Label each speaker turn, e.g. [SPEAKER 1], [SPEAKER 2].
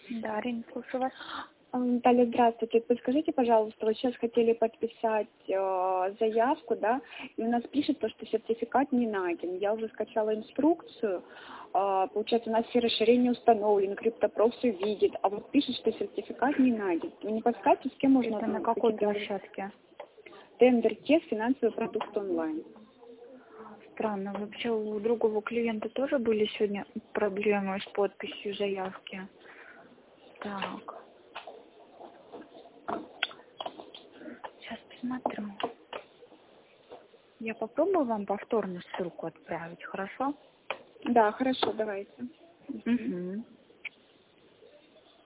[SPEAKER 1] Да, Арина, слушаю вас.
[SPEAKER 2] Наталья, здравствуйте. Подскажите, пожалуйста, вот сейчас хотели подписать заявку, да, и у нас пишет то, что сертификат не найден. Я уже скачала инструкцию, получается, у нас все расширения установлены, криптопров все видит, а вот пишет, что сертификат не найден. Вы не подскажете, с кем можно...
[SPEAKER 1] Это на какой площадке?
[SPEAKER 2] Тендер тест, финансовый продукт онлайн.
[SPEAKER 1] Странно. Вообще у другого клиента тоже были сегодня проблемы с подписью заявки. Так. Сейчас посмотрю. Я попробую вам повторно ссылку отправить, хорошо?
[SPEAKER 2] Да, хорошо, давайте.
[SPEAKER 1] Угу.